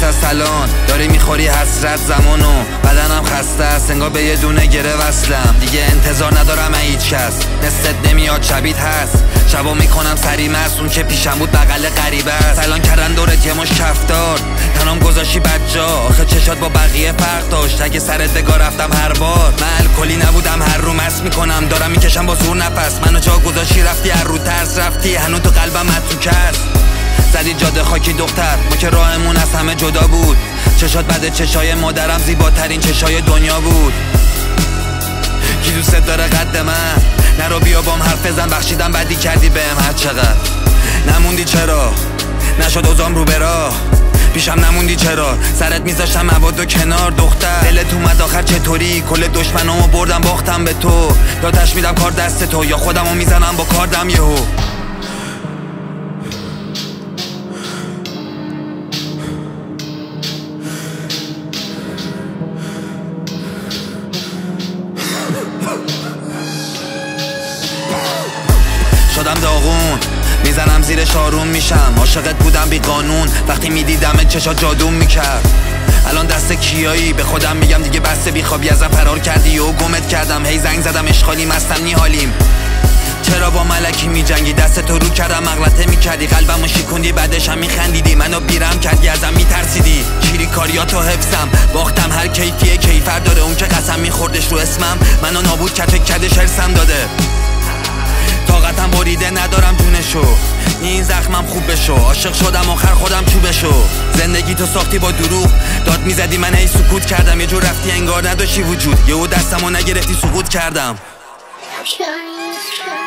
از الان داری میخوری حسرت زمانو، بدنم خسته است انگار به یه دونه گره وصلم. دیگه انتظار ندارم از هیچ کس، مثلت نمیاد شبیت هست. شبا میکنم سری مست، اون که پیشم بود بغل غریبه است. الان کردن دورت یه مش کفتار، تنام گذاشی بدجا. آخه چشات با بقیه فرق داشت، اگه سرت بگاه رفتم هر بار. من الکلی نبودم، هر رو مست میکنم دارم میکشم با زور نفس. منو جا گذاشتی رفتی، هر رو ترس رفتی، هنوز تو قلبم متروک است. زدی جاده خاکی دختر، ما که راهمون از همه جدا بود. چشات بعد چشای مادرم زیباترین چشای دنیا بود. کی دوست داره قد من؟ نرو بیا بام حرف بزن، بخشیدم بدی کردی بهم هر چقدر. نموندی چرا؟ نشد اوزام رو برا پیشم نموندی چرا؟ سرت میذاشتم موادو کنار دختر. دلت اومد آخر چطوری؟ کل دشمنامو بردم باختم به تو. داتش میدم کار دست تو، یا خودمو میزنم با کاردم یهو. شدم داغون، میزنم زیرش آروم میشم. عاشقت بودم بی قانون، وقتی میدیدمت چشات جادوم میکرد. الان دست کیایی؟ به خودم میگم دیگه بسته، بیخوابی ازم فرار کردی و گمت کردم. هی زنگ زدم اشغالی مستم نیحالیم. چرا با ملکی میجنگی؟ دست تو رو کردم مغلطه میکردی، قلبمو شکوندی بعدش هم میخندیدی. منو بیرم کردی ازم میترسیدی. شیری کاریاتو حفظم باختم، هر کیفیه کیفر داره. اون که قسم میخوردش رو اسمم منو نابود کرد، فکر کردش هرسم داده. طاقتم بریده ندارم جونشو، این زخمم خوب بشو. عاشق شدم آخر خودم چوبشو. زندگی تو ساختی با دروغ، داد میزدی من هی سکوت کردم. یه جور رفتی انگار نداشتی وجود، یهو دستمو نگرفتی سقوط کردم.